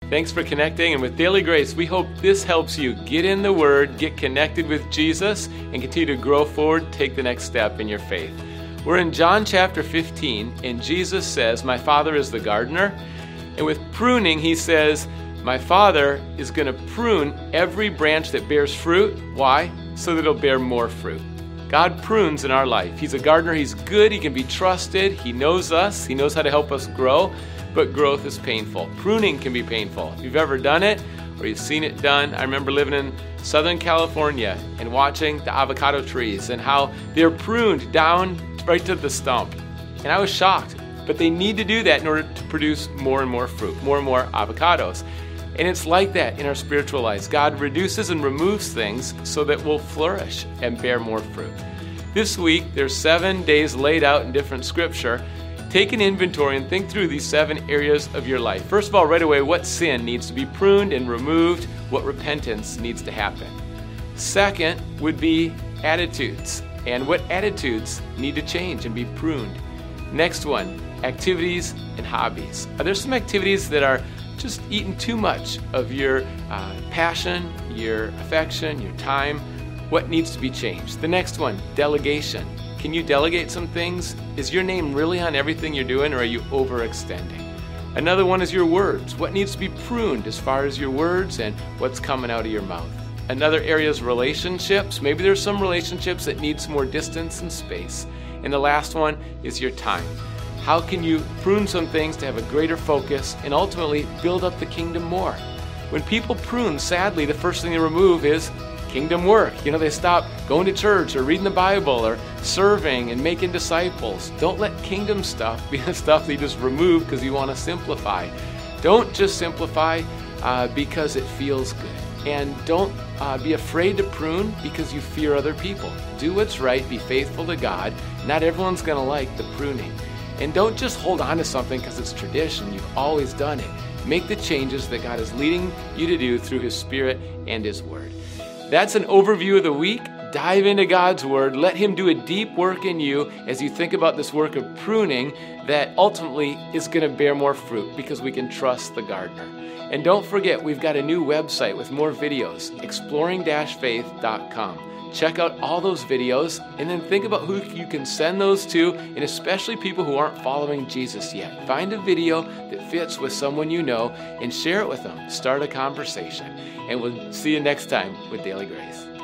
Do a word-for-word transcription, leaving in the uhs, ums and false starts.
Thanks for connecting, and with Daily Grace, we hope this helps you get in the Word, get connected with Jesus, and continue to grow forward, take the next step in your faith. We're in John chapter fifteen, and Jesus says, "My Father is the gardener." And with pruning, he says, "My Father is going to prune every branch that bears fruit." Why? So that it'll bear more fruit. God prunes in our life. He's a gardener. He's good. He can be trusted. He knows us. He knows how to help us grow. But growth is painful. Pruning can be painful. If you've ever done it or you've seen it done, I remember living in Southern California and watching the avocado trees and how they're pruned down right to the stump. And I was shocked. But they need to do that in order to produce more and more fruit, more and more avocados. And it's like that in our spiritual lives. God reduces and removes things so that we'll flourish and bear more fruit. This week, there's seven days laid out in different scripture. Take an inventory and think through these seven areas of your life. First of all, right away, what sin needs to be pruned and removed, what repentance needs to happen. Second would be attitudes, and what attitudes need to change and be pruned. Next one, activities and hobbies. Are there some activities that are just eating too much of your uh, passion, your affection, your time? What needs to be changed? The next one, delegation. Can you delegate some things? Is your name really on everything you're doing, or are you overextending? Another one is your words. What needs to be pruned as far as your words and what's coming out of your mouth? Another area is relationships. Maybe there's some relationships that need some more distance and space. And the last one is your time. How can you prune some things to have a greater focus and ultimately build up the kingdom more? When people prune, sadly, the first thing they remove is kingdom work. You know, they stop going to church or reading the Bible or serving and making disciples. Don't let kingdom stuff be the stuff that you just remove because you want to simplify. Don't just simplify uh, because it feels good. And don't uh, be afraid to prune because you fear other people. Do what's right. Be faithful to God. Not everyone's going to like the pruning. And don't just hold on to something because it's tradition. You've always done it. Make the changes that God is leading you to do through His Spirit and His Word. That's an overview of the week. Dive into God's Word. Let Him do a deep work in you as you think about this work of pruning that ultimately is going to bear more fruit because we can trust the gardener. And don't forget, we've got a new website with more videos, exploring dash faith dot com. Check out all those videos and then think about who you can send those to, and especially people who aren't following Jesus yet. Find a video that fits with someone you know and share it with them. Start a conversation. And we'll see you next time with Daily Grace.